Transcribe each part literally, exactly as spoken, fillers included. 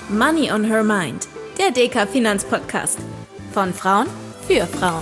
Money on Her Mind, der D K Finanzpodcast. Von Frauen für Frauen.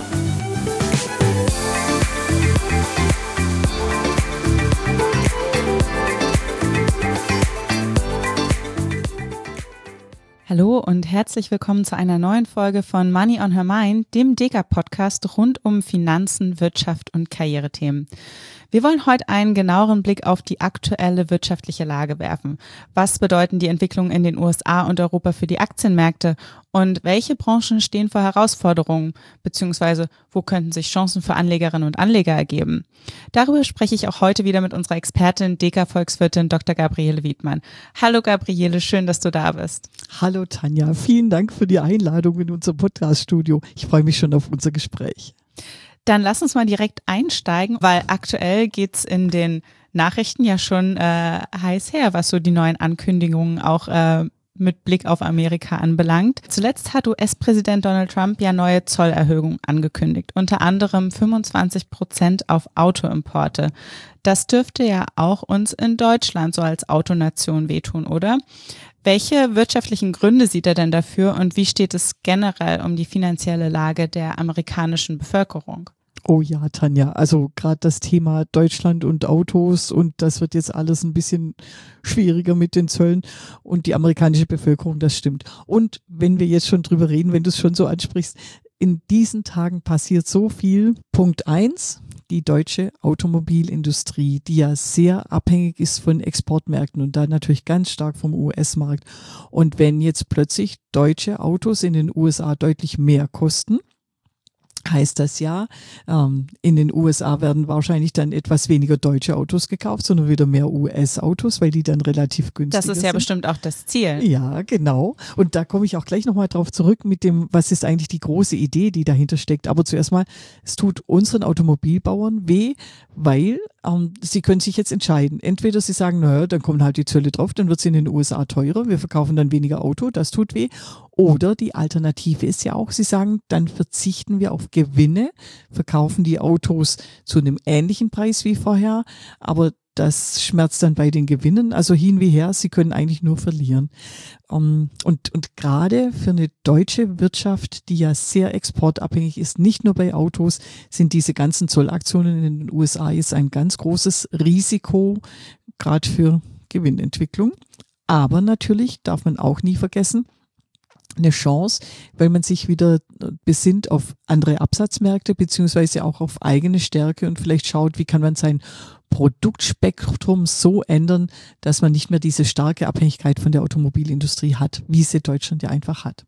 Hallo und herzlich willkommen zu einer neuen Folge von Money on Her Mind, dem D K Podcast rund um Finanzen, Wirtschaft und Karrierethemen. Wir wollen heute einen genaueren Blick auf die aktuelle wirtschaftliche Lage werfen. Was bedeuten die Entwicklungen in den U S A und Europa für die Aktienmärkte und welche Branchen stehen vor Herausforderungen, beziehungsweise wo könnten sich Chancen für Anlegerinnen und Anleger ergeben? Darüber spreche ich auch heute wieder mit unserer Expertin, D K-Volkswirtin Doktor Gabriele Wiedmann. Hallo Gabriele, schön, dass du da bist. Hallo Tanja, vielen Dank für die Einladung in unser Podcast-Studio. Ich freue mich schon auf unser Gespräch. Dann lass uns mal direkt einsteigen, weil aktuell geht's in den Nachrichten ja schon äh, heiß her, was so die neuen Ankündigungen auch äh, mit Blick auf Amerika anbelangt. Zuletzt hat U S-Präsident Donald Trump ja neue Zollerhöhungen angekündigt, unter anderem fünfundzwanzig Prozent auf Autoimporte. Das dürfte ja auch uns in Deutschland so als Autonation wehtun, oder? Welche wirtschaftlichen Gründe sieht er denn dafür und wie steht es generell um die finanzielle Lage der amerikanischen Bevölkerung? Oh ja, Tanja, also gerade das Thema Deutschland und Autos und das wird jetzt alles ein bisschen schwieriger mit den Zöllen und die amerikanische Bevölkerung, das stimmt. Und wenn wir jetzt schon drüber reden, wenn du es schon so ansprichst, in diesen Tagen passiert so viel. Punkt eins, die deutsche Automobilindustrie, die ja sehr abhängig ist von Exportmärkten und da natürlich ganz stark vom U S-Markt. Und wenn jetzt plötzlich deutsche Autos in den U S A deutlich mehr kosten, heißt das ja, ähm, in den U S A werden wahrscheinlich dann etwas weniger deutsche Autos gekauft, sondern wieder mehr U S-Autos, weil die dann relativ günstig sind. Das ist ja sind. bestimmt auch das Ziel. Ja, genau. Und da komme ich auch gleich nochmal drauf zurück mit dem, was ist eigentlich die große Idee, die dahinter steckt. Aber zuerst mal, es tut unseren Automobilbauern weh, weil ähm, sie können sich jetzt entscheiden. Entweder sie sagen, naja, dann kommen halt die Zölle drauf, dann wird es in den U S A teurer, wir verkaufen dann weniger Auto, das tut weh. Oder die Alternative ist ja auch, sie sagen, dann verzichten wir auf Gewinne, verkaufen die Autos zu einem ähnlichen Preis wie vorher, aber das schmerzt dann bei den Gewinnen. Also hin wie her, sie können eigentlich nur verlieren. Um, und, und gerade für eine deutsche Wirtschaft, die ja sehr exportabhängig ist, nicht nur bei Autos, sind diese ganzen Zollaktionen in den U S A jetzt ein ganz großes Risiko, gerade für Gewinnentwicklung. Aber natürlich darf man auch nie vergessen, eine Chance, weil man sich wieder besinnt auf andere Absatzmärkte beziehungsweise auch auf eigene Stärke und vielleicht schaut, wie kann man sein Produktspektrum so ändern, dass man nicht mehr diese starke Abhängigkeit von der Automobilindustrie hat, wie sie Deutschland ja einfach hat.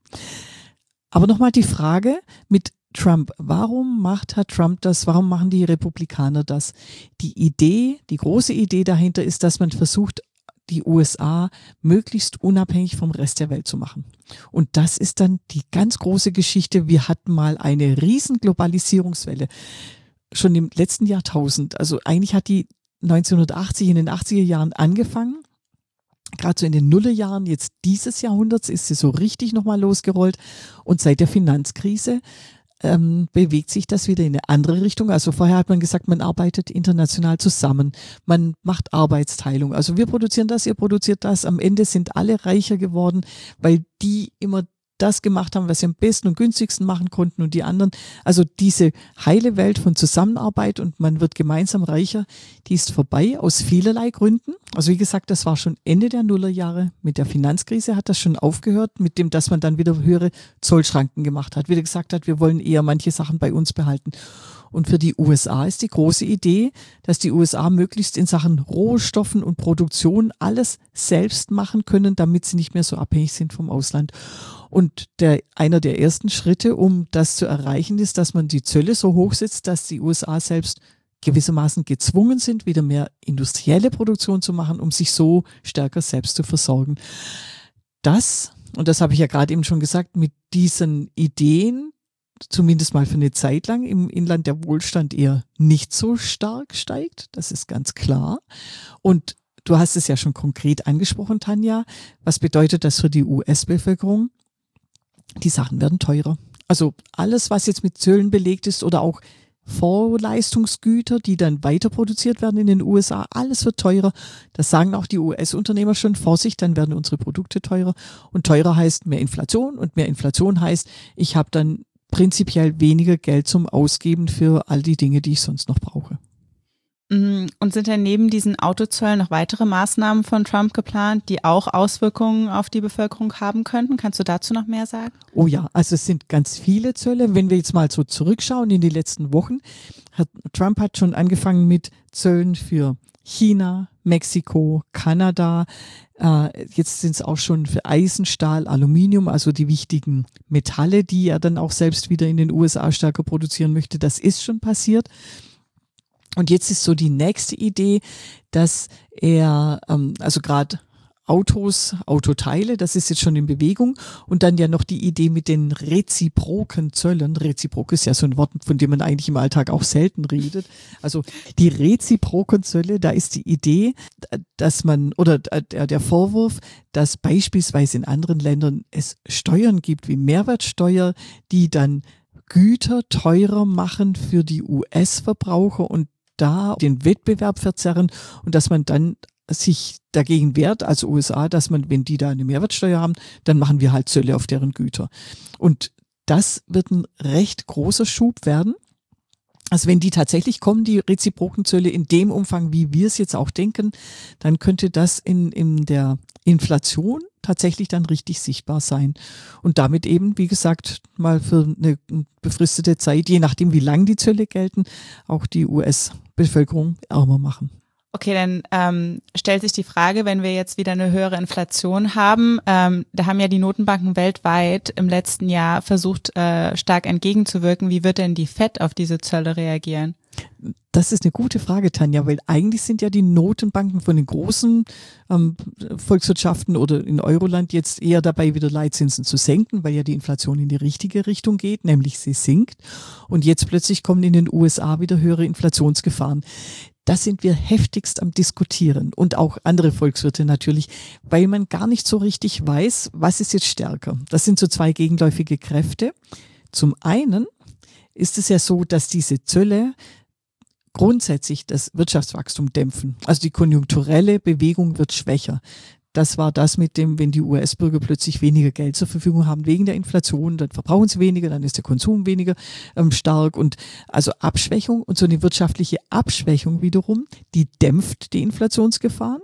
Aber nochmal die Frage mit Trump. Warum macht Herr Trump das? Warum machen die Republikaner das? Die Idee, die große Idee dahinter ist, dass man versucht, die U S A möglichst unabhängig vom Rest der Welt zu machen. Und das ist dann die ganz große Geschichte. Wir hatten mal eine riesen Globalisierungswelle, schon im letzten Jahrtausend. Also eigentlich hat die neunzehnhundertachtzig, in den achtziger Jahren angefangen. Gerade so in den Nullerjahren jetzt dieses Jahrhunderts ist sie so richtig nochmal losgerollt. Und seit der Finanzkrise Ähm, bewegt sich das wieder in eine andere Richtung. Also vorher hat man gesagt, man arbeitet international zusammen, man macht Arbeitsteilung. Also wir produzieren das, ihr produziert das. Am Ende sind alle reicher geworden, weil die immer das gemacht haben, was sie am besten und günstigsten machen konnten und die anderen. Also diese heile Welt von Zusammenarbeit und man wird gemeinsam reicher, die ist vorbei aus vielerlei Gründen. Also wie gesagt, das war schon Ende der Nullerjahre. Mit der Finanzkrise hat das schon aufgehört, mit dem, dass man dann wieder höhere Zollschranken gemacht hat. Wieder gesagt hat, wir wollen eher manche Sachen bei uns behalten. Und für die U S A ist die große Idee, dass die U S A möglichst in Sachen Rohstoffen und Produktion alles selbst machen können, damit sie nicht mehr so abhängig sind vom Ausland. Und der, einer der ersten Schritte, um das zu erreichen, ist, dass man die Zölle so hoch setzt, dass die U S A selbst gewissermaßen gezwungen sind, wieder mehr industrielle Produktion zu machen, um sich so stärker selbst zu versorgen. Das, und das habe ich ja gerade eben schon gesagt, mit diesen Ideen, zumindest mal für eine Zeit lang im Inland der Wohlstand eher nicht so stark steigt. Das ist ganz klar. Und du hast es ja schon konkret angesprochen, Tanja. Was bedeutet das für die U S-Bevölkerung? Die Sachen werden teurer. Also alles, was jetzt mit Zöllen belegt ist oder auch Vorleistungsgüter, die dann weiter produziert werden in den U S A. Alles wird teurer. Das sagen auch die U S-Unternehmer schon. Vorsicht, dann werden unsere Produkte teurer. Und teurer heißt mehr Inflation. Und mehr Inflation heißt, ich habe dann prinzipiell weniger Geld zum Ausgeben für all die Dinge, die ich sonst noch brauche. Und sind denn neben diesen Autozöllen noch weitere Maßnahmen von Trump geplant, die auch Auswirkungen auf die Bevölkerung haben könnten? Kannst du dazu noch mehr sagen? Oh ja, also es sind ganz viele Zölle. Wenn wir jetzt mal so zurückschauen in die letzten Wochen, hat Trump hat schon angefangen mit Zöllen für China, Mexiko, Kanada. Äh, jetzt sind es auch schon für Eisen, Stahl, Aluminium, also die wichtigen Metalle, die er dann auch selbst wieder in den U S A stärker produzieren möchte. Das ist schon passiert. Und jetzt ist so die nächste Idee, dass er, ähm, also gerade Autos, Autoteile, das ist jetzt schon in Bewegung. Und dann ja noch die Idee mit den reziproken Zöllen. Reziprok ist ja so ein Wort, von dem man eigentlich im Alltag auch selten redet. Also die reziproken Zölle, da ist die Idee, dass man, oder der, der Vorwurf, dass beispielsweise in anderen Ländern es Steuern gibt, wie Mehrwertsteuer, die dann Güter teurer machen für die U S-Verbraucher und da den Wettbewerb verzerren und dass man dann sich dagegen wehrt als U S A, dass man, wenn die da eine Mehrwertsteuer haben, dann machen wir halt Zölle auf deren Güter. Und das wird ein recht großer Schub werden. Also wenn die tatsächlich kommen, die reziproken Zölle in dem Umfang, wie wir es jetzt auch denken, dann könnte das in, in der Inflation tatsächlich dann richtig sichtbar sein. Und damit eben, wie gesagt, mal für eine befristete Zeit, je nachdem wie lang die Zölle gelten, auch die U S-Bevölkerung ärmer machen. Okay, dann ähm, stellt sich die Frage, wenn wir jetzt wieder eine höhere Inflation haben, ähm, da haben ja die Notenbanken weltweit im letzten Jahr versucht, äh, stark entgegenzuwirken. Wie wird denn die Fed auf diese Zölle reagieren? Das ist eine gute Frage, Tanja, weil eigentlich sind ja die Notenbanken von den großen ähm, Volkswirtschaften oder in Euroland jetzt eher dabei, wieder Leitzinsen zu senken, weil ja die Inflation in die richtige Richtung geht, nämlich sie sinkt. Und jetzt plötzlich kommen in den U S A wieder höhere Inflationsgefahren. Da sind wir heftigst am Diskutieren und auch andere Volkswirte natürlich, weil man gar nicht so richtig weiß, was ist jetzt stärker. Das sind so zwei gegenläufige Kräfte. Zum einen ist es ja so, dass diese Zölle grundsätzlich das Wirtschaftswachstum dämpfen. Also die konjunkturelle Bewegung wird schwächer. Das war das mit dem, wenn die U S-Bürger plötzlich weniger Geld zur Verfügung haben wegen der Inflation, dann verbrauchen sie weniger, dann ist der Konsum weniger ähm, stark und also Abschwächung und so eine wirtschaftliche Abschwächung wiederum, die dämpft die Inflationsgefahren.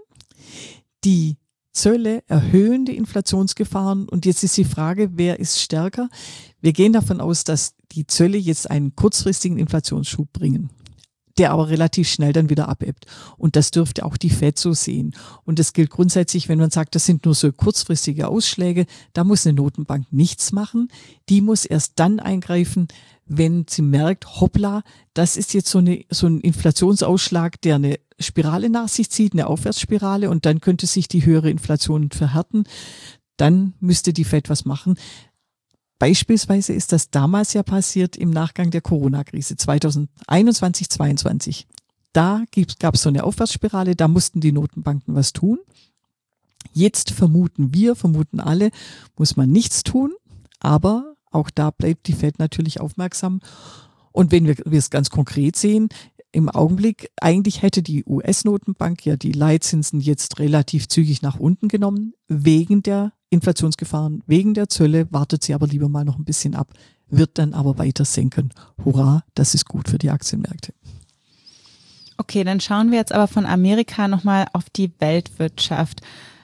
Die Zölle erhöhen die Inflationsgefahren und jetzt ist die Frage, wer ist stärker? Wir gehen davon aus, dass die Zölle jetzt einen kurzfristigen Inflationsschub bringen, der aber relativ schnell dann wieder abebbt. Und das dürfte auch die Fed so sehen. Und das gilt grundsätzlich, wenn man sagt, das sind nur so kurzfristige Ausschläge, da muss eine Notenbank nichts machen. Die muss erst dann eingreifen, wenn sie merkt, hoppla, das ist jetzt so, eine, so ein Inflationsausschlag, der eine Spirale nach sich zieht, eine Aufwärtsspirale, und dann könnte sich die höhere Inflation verhärten. Dann müsste die Fed was machen. Beispielsweise ist das damals ja passiert im Nachgang der Corona-Krise zweitausendeinundzwanzig, zweiundzwanzig. Da gab es so eine Aufwärtsspirale, da mussten die Notenbanken was tun. Jetzt vermuten wir, vermuten alle, muss man nichts tun, aber auch da bleibt die Fed natürlich aufmerksam. Und wenn wir, wir es ganz konkret sehen, im Augenblick, eigentlich hätte die U S-Notenbank ja die Leitzinsen jetzt relativ zügig nach unten genommen, wegen der Inflationsgefahren, wegen der Zölle, wartet sie aber lieber mal noch ein bisschen ab, wird dann aber weiter senken. Hurra, das ist gut für die Aktienmärkte. Okay, dann schauen wir jetzt aber von Amerika nochmal auf die Weltwirtschaft.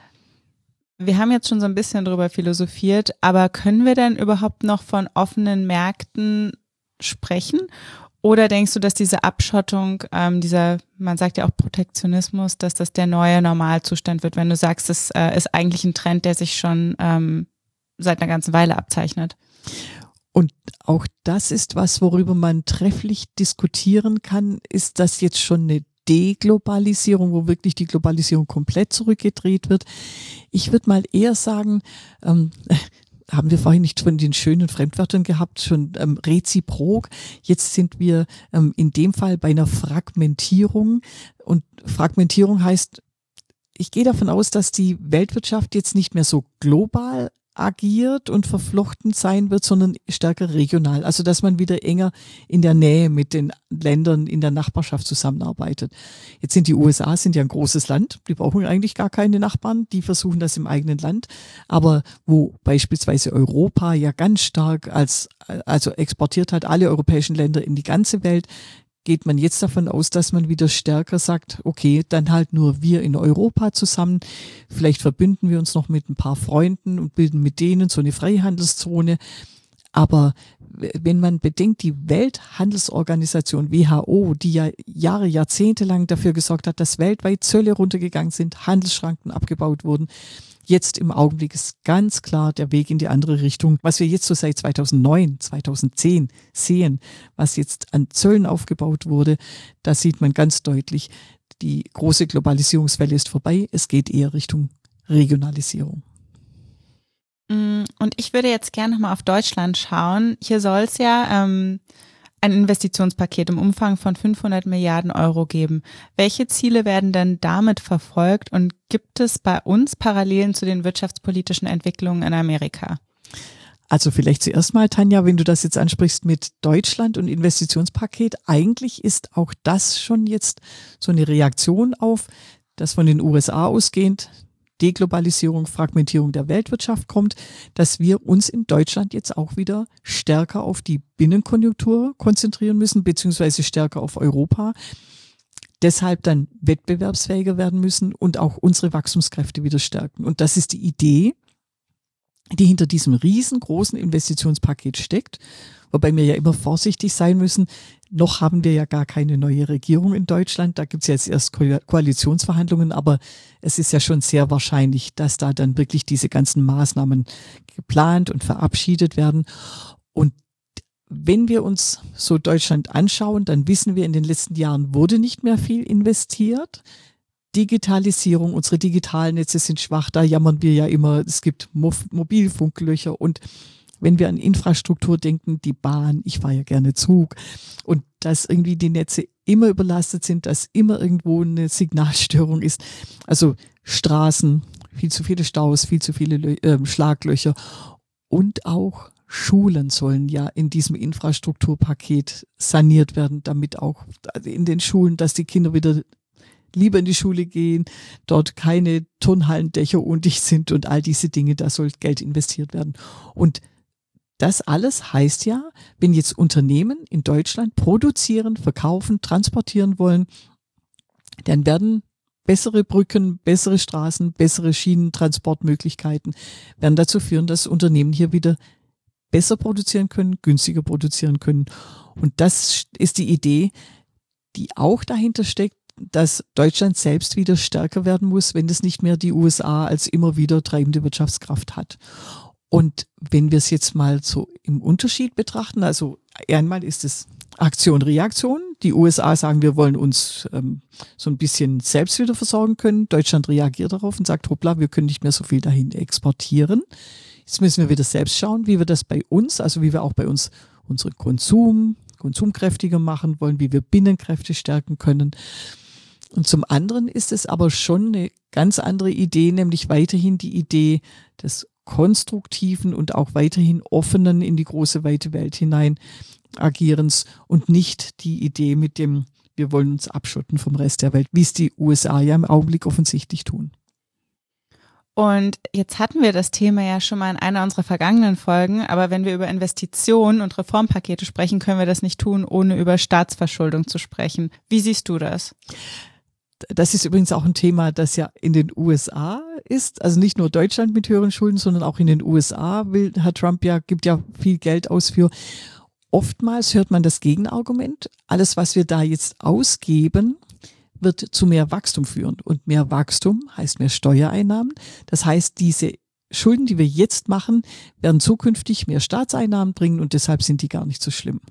Wir haben jetzt schon so ein bisschen drüber philosophiert, aber können wir denn überhaupt noch von offenen Märkten sprechen? Oder denkst du, dass diese Abschottung, ähm, dieser, man sagt ja auch Protektionismus, dass das der neue Normalzustand wird, wenn du sagst, das äh, ist eigentlich ein Trend, der sich schon ähm, seit einer ganzen Weile abzeichnet? Und auch das ist was, worüber man trefflich diskutieren kann. Ist das jetzt schon eine Deglobalisierung, wo wirklich die Globalisierung komplett zurückgedreht wird? Ich würde mal eher sagen, ähm, haben wir vorhin nicht von den schönen Fremdwörtern gehabt, schon ähm, reziprok. Jetzt sind wir ähm, in dem Fall bei einer Fragmentierung. Und Fragmentierung heißt, ich gehe davon aus, dass die Weltwirtschaft jetzt nicht mehr so global agiert und verflochten sein wird, sondern stärker regional. Also dass man wieder enger in der Nähe mit den Ländern in der Nachbarschaft zusammenarbeitet. Jetzt sind die U S A sind ja ein großes Land, die brauchen eigentlich gar keine Nachbarn, die versuchen das im eigenen Land. Aber wo beispielsweise Europa ja ganz stark als also exportiert hat, alle europäischen Länder in die ganze Welt, geht man jetzt davon aus, dass man wieder stärker sagt, okay, dann halt nur wir in Europa zusammen. Vielleicht verbünden wir uns noch mit ein paar Freunden und bilden mit denen so eine Freihandelszone. Aber wenn man bedenkt, die Welthandelsorganisation W H O, die ja Jahre, Jahrzehnte lang dafür gesorgt hat, dass weltweit Zölle runtergegangen sind, Handelsschranken abgebaut wurden, jetzt im Augenblick ist ganz klar der Weg in die andere Richtung. Was wir jetzt so seit zweitausendneun, zweitausendzehn sehen, was jetzt an Zöllen aufgebaut wurde, da sieht man ganz deutlich, die große Globalisierungswelle ist vorbei. Es geht eher Richtung Regionalisierung. Und ich würde jetzt gerne nochmal auf Deutschland schauen. Hier soll es ja ähm, ein Investitionspaket im Umfang von fünfhundert Milliarden Euro geben. Welche Ziele werden denn damit verfolgt und gibt es bei uns Parallelen zu den wirtschaftspolitischen Entwicklungen in Amerika? Also vielleicht zuerst mal, Tanja, wenn du das jetzt ansprichst mit Deutschland und Investitionspaket, eigentlich ist auch das schon jetzt so eine Reaktion auf das von den U S A ausgehend Deglobalisierung, Fragmentierung der Weltwirtschaft kommt, dass wir uns in Deutschland jetzt auch wieder stärker auf die Binnenkonjunktur konzentrieren müssen, beziehungsweise stärker auf Europa. Deshalb dann wettbewerbsfähiger werden müssen und auch unsere Wachstumskräfte wieder stärken. Und das ist die Idee, die hinter diesem riesengroßen Investitionspaket steckt, wobei wir ja immer vorsichtig sein müssen. Noch haben wir ja gar keine neue Regierung in Deutschland. Da gibt es ja jetzt erst Ko- Koalitionsverhandlungen, aber es ist ja schon sehr wahrscheinlich, dass da dann wirklich diese ganzen Maßnahmen geplant und verabschiedet werden. Und wenn wir uns so Deutschland anschauen, dann wissen wir, in den letzten Jahren wurde nicht mehr viel investiert. Digitalisierung, unsere Digitalnetze sind schwach, da jammern wir ja immer, es gibt Mo- Mobilfunklöcher und wenn wir an Infrastruktur denken, die Bahn, ich fahre ja gerne Zug und dass irgendwie die Netze immer überlastet sind, dass immer irgendwo eine Signalstörung ist. Also Straßen, viel zu viele Staus, viel zu viele Lö- äh, Schlaglöcher und auch Schulen sollen ja in diesem Infrastrukturpaket saniert werden, damit auch in den Schulen, dass die Kinder wieder lieber in die Schule gehen, dort keine Turnhallendächer undicht sind und all diese Dinge, da soll Geld investiert werden. Und das alles heißt ja, wenn jetzt Unternehmen in Deutschland produzieren, verkaufen, transportieren wollen, dann werden bessere Brücken, bessere Straßen, bessere Schienentransportmöglichkeiten werden dazu führen, dass Unternehmen hier wieder besser produzieren können, günstiger produzieren können. Und das ist die Idee, die auch dahinter steckt, dass Deutschland selbst wieder stärker werden muss, wenn es nicht mehr die U S A als immer wieder treibende Wirtschaftskraft hat. Und wenn wir es jetzt mal so im Unterschied betrachten, also einmal ist es Aktion, Reaktion. Die U S A sagen, wir wollen uns ähm, so ein bisschen selbst wieder versorgen können. Deutschland reagiert darauf und sagt, hoppla, wir können nicht mehr so viel dahin exportieren. Jetzt müssen wir wieder selbst schauen, wie wir das bei uns, also wie wir auch bei uns unseren Konsum, konsumkräftiger machen wollen, wie wir Binnenkräfte stärken können. Und zum anderen ist es aber schon eine ganz andere Idee, nämlich weiterhin die Idee des konstruktiven und auch weiterhin offenen in die große weite Welt hinein agierens und nicht die Idee mit dem, wir wollen uns abschotten vom Rest der Welt, wie es die U S A ja im Augenblick offensichtlich tun. Und jetzt hatten wir das Thema ja schon mal in einer unserer vergangenen Folgen, aber wenn wir über Investitionen und Reformpakete sprechen, können wir das nicht tun, ohne über Staatsverschuldung zu sprechen. Wie siehst du das? Das ist übrigens auch ein Thema, das ja in den U S A ist. Also nicht nur Deutschland mit höheren Schulden, sondern auch in den U S A will Herr Trump ja, gibt ja viel Geld aus für. Oftmals hört man das Gegenargument. Alles, was wir da jetzt ausgeben, wird zu mehr Wachstum führen. Und mehr Wachstum heißt mehr Steuereinnahmen. Das heißt, diese Schulden, die wir jetzt machen, werden zukünftig mehr Staatseinnahmen bringen und deshalb sind die gar nicht so schlimm.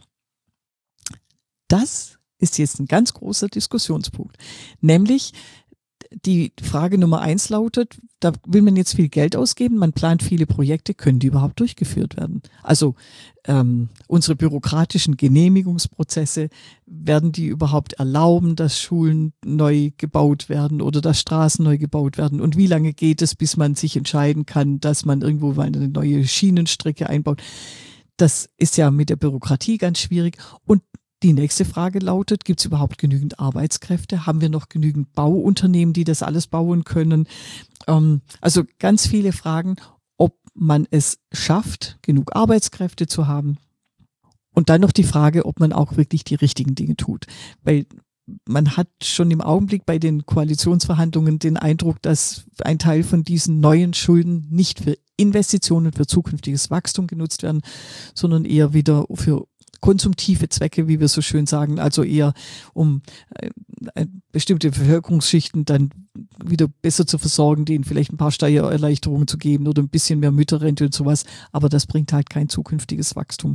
Das ist jetzt ein ganz großer Diskussionspunkt. Nämlich die Frage Nummer eins lautet, da will man jetzt viel Geld ausgeben, man plant viele Projekte, können die überhaupt durchgeführt werden? Also ähm, unsere bürokratischen Genehmigungsprozesse, werden die überhaupt erlauben, dass Schulen neu gebaut werden oder dass Straßen neu gebaut werden? Und wie lange geht es, bis man sich entscheiden kann, dass man irgendwo mal eine neue Schienenstrecke einbaut? Das ist ja mit der Bürokratie ganz schwierig. Und die nächste Frage lautet, gibt es überhaupt genügend Arbeitskräfte? Haben wir noch genügend Bauunternehmen, die das alles bauen können? Ähm, also ganz viele Fragen, ob man es schafft, genug Arbeitskräfte zu haben. Und dann noch die Frage, ob man auch wirklich die richtigen Dinge tut. Weil man hat schon im Augenblick bei den Koalitionsverhandlungen den Eindruck, dass ein Teil von diesen neuen Schulden nicht für Investitionen, für zukünftiges Wachstum genutzt werden, sondern eher wieder für konsumtive Zwecke, wie wir so schön sagen, also eher um äh, bestimmte Bevölkerungsschichten dann wieder besser zu versorgen, denen vielleicht ein paar Steuererleichterungen zu geben oder ein bisschen mehr Mütterrente und sowas, aber das bringt halt kein zukünftiges Wachstum.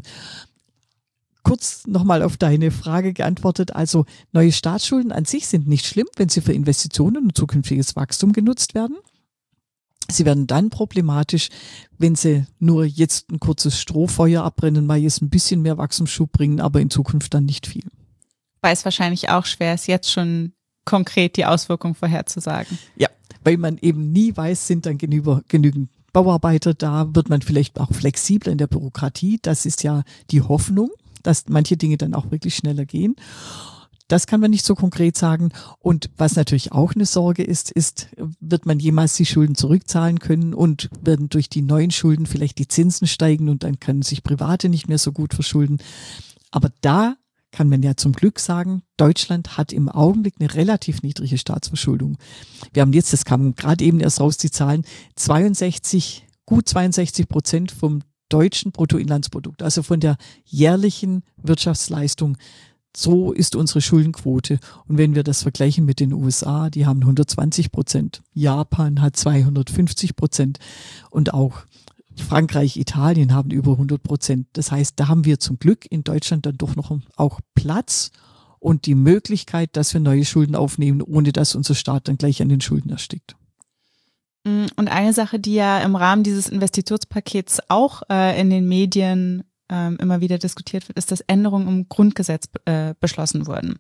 Kurz nochmal auf deine Frage geantwortet, also neue Staatsschulden an sich sind nicht schlimm, wenn sie für Investitionen und zukünftiges Wachstum genutzt werden. Sie werden dann problematisch, wenn sie nur jetzt ein kurzes Strohfeuer abbrennen, mal jetzt ein bisschen mehr Wachstumsschub bringen, aber in Zukunft dann nicht viel. Weil es wahrscheinlich auch schwer ist, jetzt schon konkret die Auswirkungen vorherzusagen. Ja, weil man eben nie weiß, sind dann genüber, genügend Bauarbeiter da, wird man vielleicht auch flexibler in der Bürokratie. Das ist ja die Hoffnung, dass manche Dinge dann auch wirklich schneller gehen. Das kann man nicht so konkret sagen. Und was natürlich auch eine Sorge ist, ist, wird man jemals die Schulden zurückzahlen können und werden durch die neuen Schulden vielleicht die Zinsen steigen und dann können sich Private nicht mehr so gut verschulden. Aber da kann man ja zum Glück sagen, Deutschland hat im Augenblick eine relativ niedrige Staatsverschuldung. Wir haben jetzt, das kam gerade eben erst raus, die Zahlen, zweiundsechzig, gut zweiundsechzig Prozent vom deutschen Bruttoinlandsprodukt, also von der jährlichen Wirtschaftsleistung. So ist unsere Schuldenquote. Und wenn wir das vergleichen mit den U S A, die haben hundertzwanzig Prozent. Japan hat zweihundertfünfzig Prozent. Und auch Frankreich, Italien haben über hundert Prozent. Das heißt, da haben wir zum Glück in Deutschland dann doch noch auch Platz und die Möglichkeit, dass wir neue Schulden aufnehmen, ohne dass unser Staat dann gleich an den Schulden erstickt. Und eine Sache, die ja im Rahmen dieses Investitionspakets auch äh, in den Medien ähm, immer wieder diskutiert wird, ist, dass Änderungen im Grundgesetz äh, beschlossen wurden,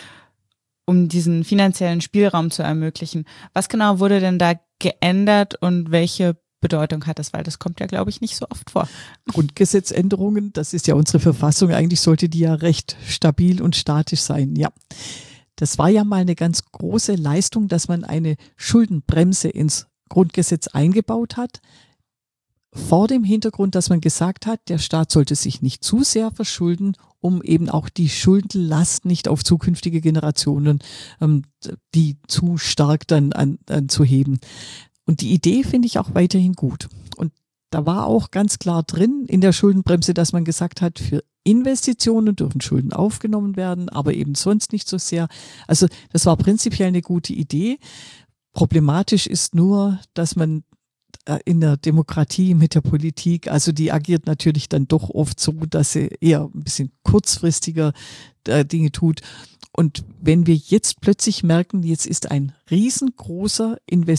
um diesen finanziellen Spielraum zu ermöglichen. Was genau wurde denn da geändert und welche Bedeutung hat das? Weil das kommt ja, glaube ich, nicht so oft vor. Grundgesetzänderungen, das ist ja unsere Verfassung, eigentlich sollte die ja recht stabil und statisch sein, ja. Das war ja mal eine ganz große Leistung, dass man eine Schuldenbremse ins Grundgesetz eingebaut hat, vor dem Hintergrund, dass man gesagt hat, der Staat sollte sich nicht zu sehr verschulden, um eben auch die Schuldenlast nicht auf zukünftige Generationen, ähm, die zu stark dann an, anzuheben. Und die Idee finde ich auch weiterhin gut. Und da war auch ganz klar drin in der Schuldenbremse, dass man gesagt hat, für Investitionen dürfen Schulden aufgenommen werden, aber eben sonst nicht so sehr. Also das war prinzipiell eine gute Idee. Problematisch ist nur, dass man in der Demokratie mit der Politik, also die agiert natürlich dann doch oft so, dass sie eher ein bisschen kurzfristiger äh, Dinge tut. Und wenn wir jetzt plötzlich merken, jetzt ist ein riesengroßer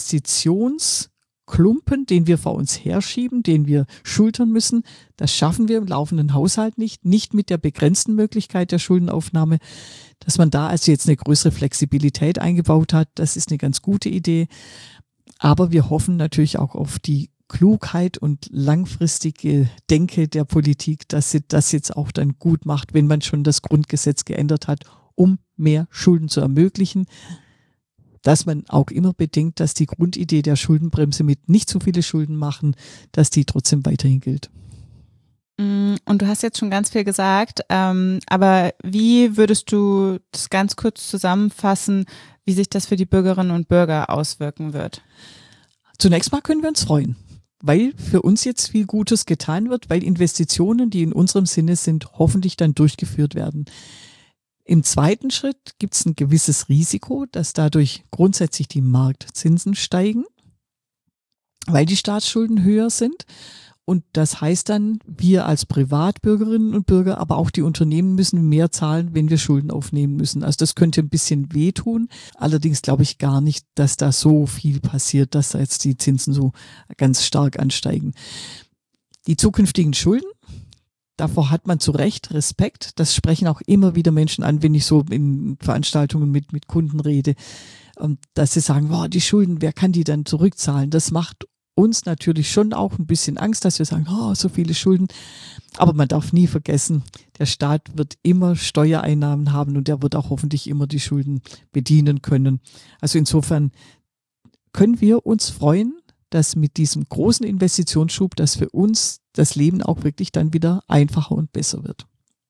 Investitionsklumpen, den wir vor uns herschieben, den wir schultern müssen, das schaffen wir im laufenden Haushalt nicht, nicht mit der begrenzten Möglichkeit der Schuldenaufnahme, dass man da also jetzt eine größere Flexibilität eingebaut hat, das ist eine ganz gute Idee. Aber wir hoffen natürlich auch auf die Klugheit und langfristige Denke der Politik, dass sie das jetzt auch dann gut macht, wenn man schon das Grundgesetz geändert hat, um mehr Schulden zu ermöglichen. Dass man auch immer bedenkt, dass die Grundidee der Schuldenbremse mit nicht so viele Schulden machen, dass die trotzdem weiterhin gilt. Und du hast jetzt schon ganz viel gesagt, ähm, aber wie würdest du das ganz kurz zusammenfassen, wie sich das für die Bürgerinnen und Bürger auswirken wird? Zunächst mal können wir uns freuen, weil für uns jetzt viel Gutes getan wird, weil Investitionen, die in unserem Sinne sind, hoffentlich dann durchgeführt werden. Im zweiten Schritt gibt es ein gewisses Risiko, dass dadurch grundsätzlich die Marktzinsen steigen, weil die Staatsschulden höher sind. Und das heißt dann, wir als Privatbürgerinnen und Bürger, aber auch die Unternehmen müssen mehr zahlen, wenn wir Schulden aufnehmen müssen. Also das könnte ein bisschen wehtun. Allerdings glaube ich gar nicht, dass da so viel passiert, dass da jetzt die Zinsen so ganz stark ansteigen. Die zukünftigen Schulden, davor hat man zu Recht Respekt. Das sprechen auch immer wieder Menschen an, wenn ich so in Veranstaltungen mit, mit Kunden rede, dass sie sagen, boah, die Schulden, wer kann die dann zurückzahlen? Das macht uns natürlich schon auch ein bisschen Angst, dass wir sagen, oh, so viele Schulden. Aber man darf nie vergessen, der Staat wird immer Steuereinnahmen haben und der wird auch hoffentlich immer die Schulden bedienen können. Also insofern können wir uns freuen, dass mit diesem großen Investitionsschub, dass für uns das Leben auch wirklich dann wieder einfacher und besser wird.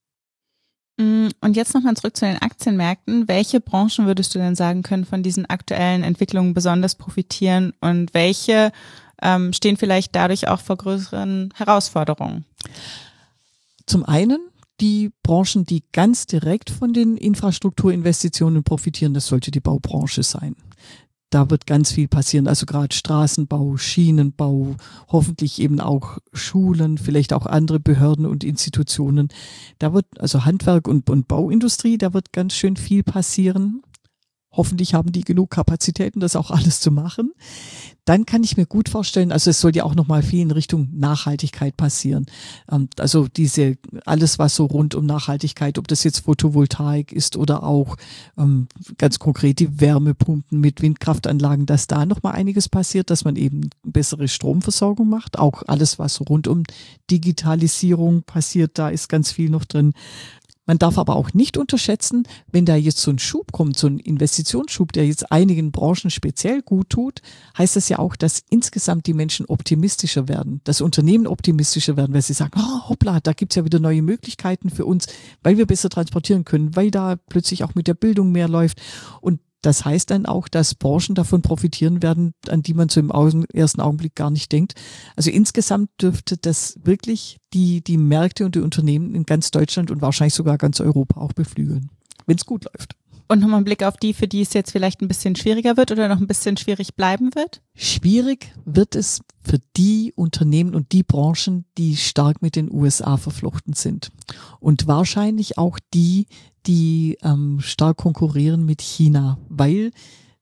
Und jetzt nochmal zurück zu den Aktienmärkten. Welche Branchen würdest du denn sagen, können von diesen aktuellen Entwicklungen besonders profitieren und welche ähm, stehen vielleicht dadurch auch vor größeren Herausforderungen? Zum einen die Branchen, die ganz direkt von den Infrastrukturinvestitionen profitieren, das sollte die Baubranche sein. Da wird ganz viel passieren, also gerade Straßenbau, Schienenbau, hoffentlich eben auch Schulen, vielleicht auch andere Behörden und Institutionen. Da wird also Handwerk und, und Bauindustrie, da wird ganz schön viel passieren. Hoffentlich haben die genug Kapazitäten, das auch alles zu machen. Dann kann ich mir gut vorstellen, also es soll ja auch nochmal viel in Richtung Nachhaltigkeit passieren. Also diese, alles was so rund um Nachhaltigkeit, ob das jetzt Photovoltaik ist oder auch ähm, ganz konkret die Wärmepumpen mit Windkraftanlagen, dass da nochmal einiges passiert, dass man eben bessere Stromversorgung macht. Auch alles was rund um Digitalisierung passiert, da ist ganz viel noch drin. Man darf aber auch nicht unterschätzen, wenn da jetzt so ein Schub kommt, so ein Investitionsschub, der jetzt einigen Branchen speziell gut tut, heißt das ja auch, dass insgesamt die Menschen optimistischer werden, dass Unternehmen optimistischer werden, weil sie sagen, oh, hoppla, da gibt's ja wieder neue Möglichkeiten für uns, weil wir besser transportieren können, weil da plötzlich auch mit der Bildung mehr läuft. Und das heißt dann auch, dass Branchen davon profitieren werden, an die man so im ersten Augenblick gar nicht denkt. Also insgesamt dürfte das wirklich die, die Märkte und die Unternehmen in ganz Deutschland und wahrscheinlich sogar ganz Europa auch beflügeln, wenn es gut läuft. Und nochmal ein Blick auf die, für die es jetzt vielleicht ein bisschen schwieriger wird oder noch ein bisschen schwierig bleiben wird? Schwierig wird es für die Unternehmen und die Branchen, die stark mit den U S A verflochten sind. Und wahrscheinlich auch die, die ähm, stark konkurrieren mit China, weil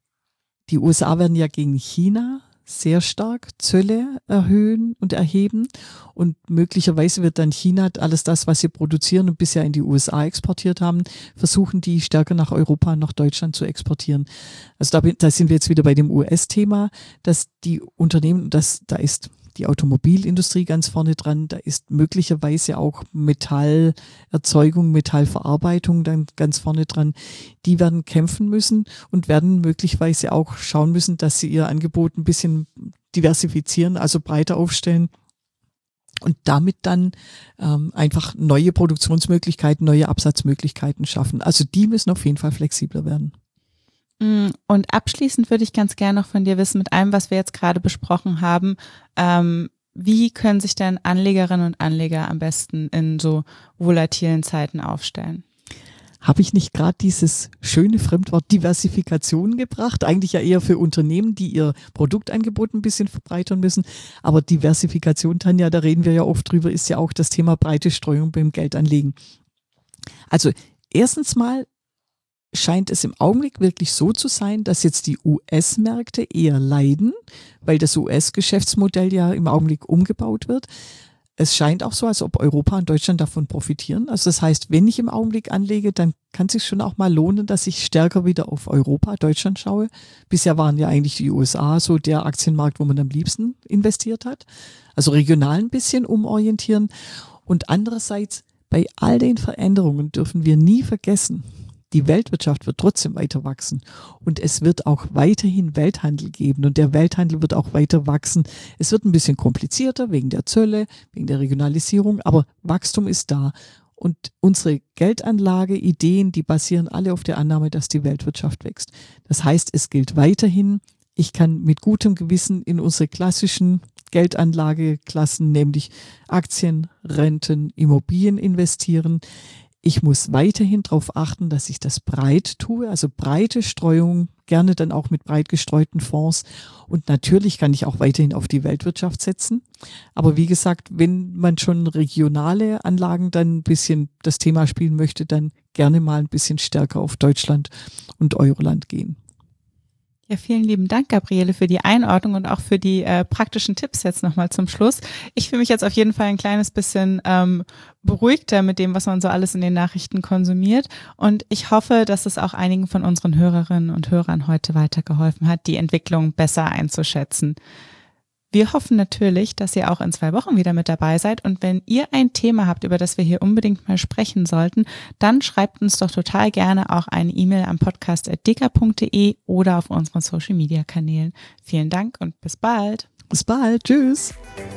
die U S A werden ja gegen China sehr stark Zölle erhöhen und erheben und möglicherweise wird dann China alles das, was sie produzieren und bisher in die U S A exportiert haben, versuchen die stärker nach Europa und nach Deutschland zu exportieren. Also da, da sind wir jetzt wieder bei dem U S-Thema, dass die Unternehmen, das, da ist die Automobilindustrie ganz vorne dran, da ist möglicherweise auch Metallerzeugung, Metallverarbeitung dann ganz vorne dran. Die werden kämpfen müssen und werden möglicherweise auch schauen müssen, dass sie ihr Angebot ein bisschen diversifizieren, also breiter aufstellen und damit dann ähm, einfach neue Produktionsmöglichkeiten, neue Absatzmöglichkeiten schaffen. Also die müssen auf jeden Fall flexibler werden. Und abschließend würde ich ganz gerne noch von dir wissen, mit allem, was wir jetzt gerade besprochen haben, ähm, wie können sich denn Anlegerinnen und Anleger am besten in so volatilen Zeiten aufstellen? Habe ich nicht gerade dieses schöne Fremdwort Diversifikation gebracht? Eigentlich ja eher für Unternehmen, die ihr Produktangebot ein bisschen verbreitern müssen. Aber Diversifikation, Tanja, da reden wir ja oft drüber, ist ja auch das Thema breite Streuung beim Geldanlegen. Also erstens mal scheint es im Augenblick wirklich so zu sein, dass jetzt die U S-Märkte eher leiden, weil das U S-Geschäftsmodell ja im Augenblick umgebaut wird. Es scheint auch so, als ob Europa und Deutschland davon profitieren. Also das heißt, wenn ich im Augenblick anlege, dann kann es sich schon auch mal lohnen, dass ich stärker wieder auf Europa, Deutschland schaue. Bisher waren ja eigentlich die U S A so der Aktienmarkt, wo man am liebsten investiert hat. Also regional ein bisschen umorientieren. Und andererseits, bei all den Veränderungen dürfen wir nie vergessen, die Weltwirtschaft wird trotzdem weiter wachsen und es wird auch weiterhin Welthandel geben und der Welthandel wird auch weiter wachsen. Es wird ein bisschen komplizierter wegen der Zölle, wegen der Regionalisierung, aber Wachstum ist da und unsere Geldanlage-Ideen, die basieren alle auf der Annahme, dass die Weltwirtschaft wächst. Das heißt, es gilt weiterhin, ich kann mit gutem Gewissen in unsere klassischen Geldanlageklassen, nämlich Aktien, Renten, Immobilien investieren. Ich muss weiterhin darauf achten, dass ich das breit tue, also breite Streuung, gerne dann auch mit breit gestreuten Fonds. Und natürlich kann ich auch weiterhin auf die Weltwirtschaft setzen. Aber wie gesagt, wenn man schon regionale Anlagen dann ein bisschen das Thema spielen möchte, dann gerne mal ein bisschen stärker auf Deutschland und Euroland gehen. Ja, vielen lieben Dank, Gabriele, für die Einordnung und auch für die äh, praktischen Tipps jetzt nochmal zum Schluss. Ich fühle mich jetzt auf jeden Fall ein kleines bisschen ähm, beruhigter mit dem, was man so alles in den Nachrichten konsumiert. Und ich hoffe, dass es auch einigen von unseren Hörerinnen und Hörern heute weitergeholfen hat, die Entwicklung besser einzuschätzen. Wir hoffen natürlich, dass ihr auch in zwei Wochen wieder mit dabei seid, und wenn ihr ein Thema habt, über das wir hier unbedingt mal sprechen sollten, dann schreibt uns doch total gerne auch eine E-Mail am podcast at deka punkt de oder auf unseren Social Media Kanälen. Vielen Dank und bis bald. Bis bald. Tschüss.